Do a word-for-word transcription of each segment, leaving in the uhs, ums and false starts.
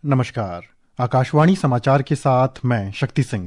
नमस्कार। आकाशवाणी समाचार के साथ मैं शक्ति सिंह।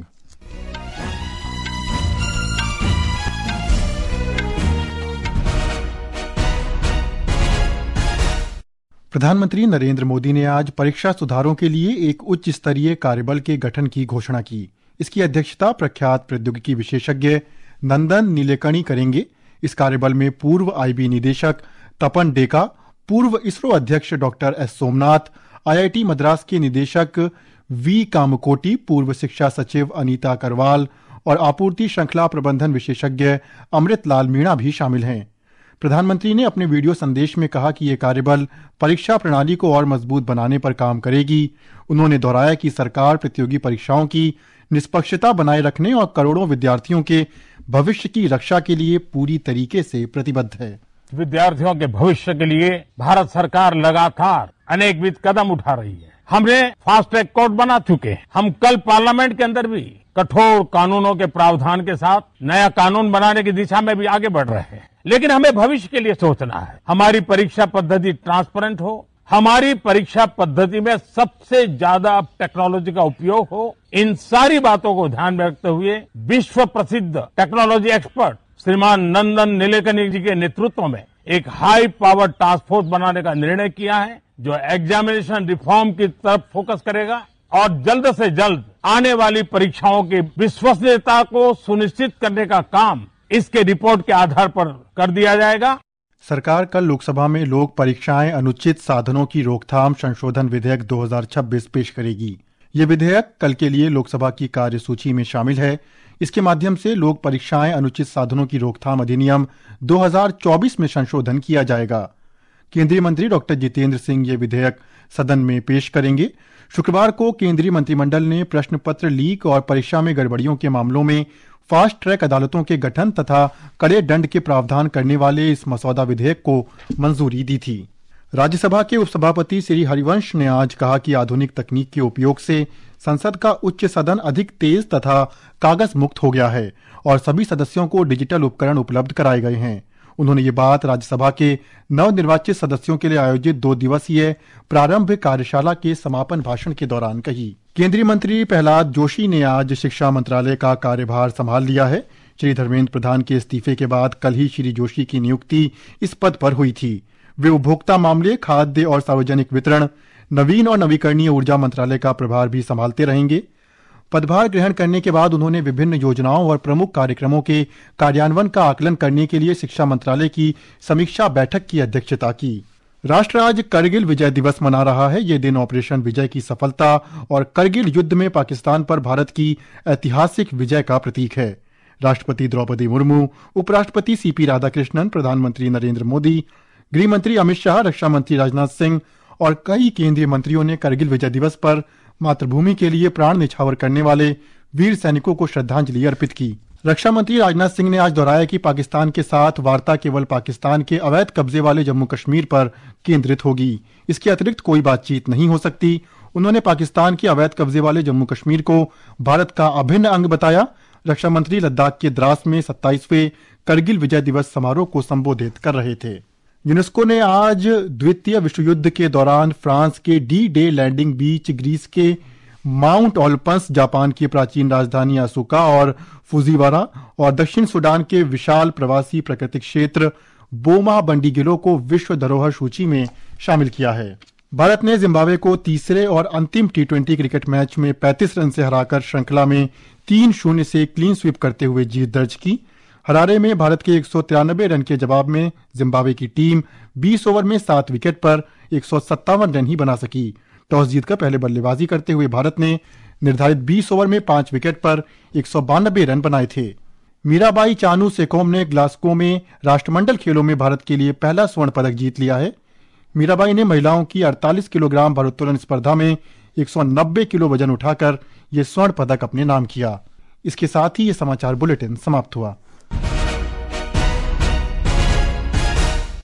प्रधानमंत्री नरेंद्र मोदी ने आज परीक्षा सुधारों के लिए एक उच्च स्तरीय कार्यबल के गठन की घोषणा की। इसकी अध्यक्षता प्रख्यात प्रौद्योगिकी विशेषज्ञ नंदन नीलेकणी करेंगे। इस कार्यबल में पूर्व आईबी निदेशक तपन डेका, पूर्व इसरो अध्यक्ष doctor S Somnath, IIT Madras के निदेशक वी कामकोटी, पूर्व शिक्षा सचिव अनीता करवाल और आपूर्ति श्रृंखला प्रबंधन विशेषज्ञ अमृत लाल मीणा भी शामिल हैं। प्रधानमंत्री ने अपने वीडियो संदेश में कहा कि ये कार्यबल परीक्षा प्रणाली को और मजबूत बनाने पर काम करेगी। उन्होंने दोहराया कि सरकार प्रतियोगी परीक्षाओं की निष्पक्षता बनाए रखने और करोड़ों विद्यार्थियों के भविष्य की रक्षा के लिए पूरी तरीके से प्रतिबद्ध है। विद्यार्थियों के भविष्य के लिए भारत सरकार लगातार अनेकविध कदम उठा रही है। हमने फास्ट ट्रैक कोर्ट बना चुके हैं। हम कल पार्लियामेंट के अंदर भी कठोर कानूनों के प्रावधान के साथ नया कानून बनाने की दिशा में भी आगे बढ़ रहे हैं। लेकिन हमें भविष्य के लिए सोचना है। हमारी परीक्षा पद्धति ट्रांसपेरेंट हो, हमारी परीक्षा पद्धति में सबसे ज्यादा टेक्नोलॉजी का उपयोग हो। इन सारी बातों को ध्यान में रखते हुए विश्व प्रसिद्ध टेक्नोलॉजी एक्सपर्ट श्रीमान नंदन नीलेकणी जी के नेतृत्व में एक हाई पावर टास्क फोर्स बनाने का निर्णय किया है, जो एग्जामिनेशन रिफॉर्म की तरफ फोकस करेगा और जल्द से जल्द आने वाली परीक्षाओं की विश्वसनीयता को सुनिश्चित करने का काम इसके रिपोर्ट के आधार पर कर दिया जाएगा। सरकार कल लोकसभा में लोक परीक्षाएं अनुचित साधनों की रोकथाम संशोधन विधेयक दो हज़ार छब्बीस पेश करेगी। ये विधेयक कल के लिए लोकसभा की कार्यसूची में शामिल है। इसके माध्यम से लोक परीक्षाएं अनुचित साधनों की रोकथाम अधिनियम दो हज़ार चौबीस में संशोधन किया जाएगा। केंद्रीय मंत्री डॉक्टर जितेंद्र सिंह ये विधेयक सदन में पेश करेंगे। शुक्रवार को केंद्रीय मंत्रिमंडल ने प्रश्न पत्र लीक और परीक्षा में गड़बड़ियों के मामलों में फास्ट ट्रैक अदालतों के गठन तथा कड़े दंड के प्रावधान करने वाले इस मसौदा विधेयक को मंजूरी दी थी। राज्यसभा के उपसभापति श्री हरिवंश ने आज कहा कि आधुनिक तकनीक के उपयोग से संसद का उच्च सदन अधिक तेज तथा कागज मुक्त हो गया है और सभी सदस्यों को डिजिटल उपकरण उपलब्ध कराए गए हैं। उन्होंने ये बात राज्यसभा के नवनिर्वाचित सदस्यों के लिए आयोजित दो दिवसीय प्रारंभ कार्यशाला के समापन भाषण के दौरान कही। केंद्रीय मंत्री प्रहलाद जोशी ने आज शिक्षा मंत्रालय का कार्यभार संभाल लिया है। श्री धर्मेंद्र प्रधान के इस्तीफे के बाद कल ही श्री जोशी की नियुक्ति इस पद पर हुई थी। वे उपभोक्ता मामले, खाद्य और सार्वजनिक वितरण, नवीन और नवीकरणीय ऊर्जा मंत्रालय का प्रभार भी संभालते रहेंगे। पदभार ग्रहण करने के बाद उन्होंने विभिन्न योजनाओं और प्रमुख कार्यक्रमों के कार्यान्वयन का आकलन करने के लिए शिक्षा मंत्रालय की समीक्षा बैठक की अध्यक्षता की। राष्ट्र आज करगिल विजय दिवस मना रहा है। ये दिन ऑपरेशन विजय की सफलता और करगिल युद्ध में पाकिस्तान पर भारत की ऐतिहासिक विजय का प्रतीक है। राष्ट्रपति द्रौपदी मुर्मू, उपराष्ट्रपति सीपी राधाकृष्णन, प्रधानमंत्री नरेंद्र मोदी, गृह मंत्री अमित शाह, रक्षा मंत्री राजनाथ सिंह और कई केंद्रीय मंत्रियों ने करगिल विजय दिवस पर मातृभूमि के लिए प्राण न्यौछावर करने वाले वीर सैनिकों को श्रद्धांजलि अर्पित की। रक्षा मंत्री राजनाथ सिंह ने आज दोहराया कि पाकिस्तान के साथ वार्ता केवल पाकिस्तान के अवैध कब्जे वाले जम्मू कश्मीर पर केंद्रित होगी। इसके अतिरिक्त कोई बातचीत नहीं हो सकती। उन्होंने पाकिस्तान के अवैध कब्जे वाले जम्मू कश्मीर को भारत का अभिन्न अंग बताया। रक्षा मंत्री लद्दाख के द्रास में सत्ताईसवें करगिल विजय दिवस समारोह को संबोधित कर रहे थे। यूनेस्को ने आज द्वितीय विश्व युद्ध के दौरान फ्रांस के D day landing beach, Greece के माउंट ओलपंस, जापान की प्राचीन राजधानी असुका और फुजीवारा और दक्षिण सूडान के विशाल प्रवासी प्राकृतिक क्षेत्र बोमा बंडीगिलो को विश्व धरोहर सूची में शामिल किया है। भारत ने जिम्बाब्वे को तीसरे और अंतिम टी ट्वेंटी क्रिकेट मैच में पैंतीस रन से हराकर श्रृंखला में तीन शून्य से क्लीन स्वीप करते हुए जीत दर्ज की। हरारे में भारत के एक सौ तिरानबे रन के जवाब में जिम्बाब्वे की टीम बीस ओवर में सात विकेट पर एक सौ सत्तावन रन ही बना सकी। टॉस जीतकर पहले बल्लेबाजी करते हुए भारत ने निर्धारित बीस ओवर में पांच विकेट पर एक सौ बानबे रन बनाए थे। मीराबाई चानू सेकोम ने ग्लास्गो में राष्ट्रमंडल खेलों में भारत के लिए पहला स्वर्ण पदक जीत लिया है। मीराबाई ने महिलाओं की अड़तालीस किलोग्राम भारोत्तोलन स्पर्धा में एक सौ नब्बे किलो वजन उठाकर ये स्वर्ण पदक अपने नाम किया। इसके साथ ही ये समाचार बुलेटिन समाप्त हुआ।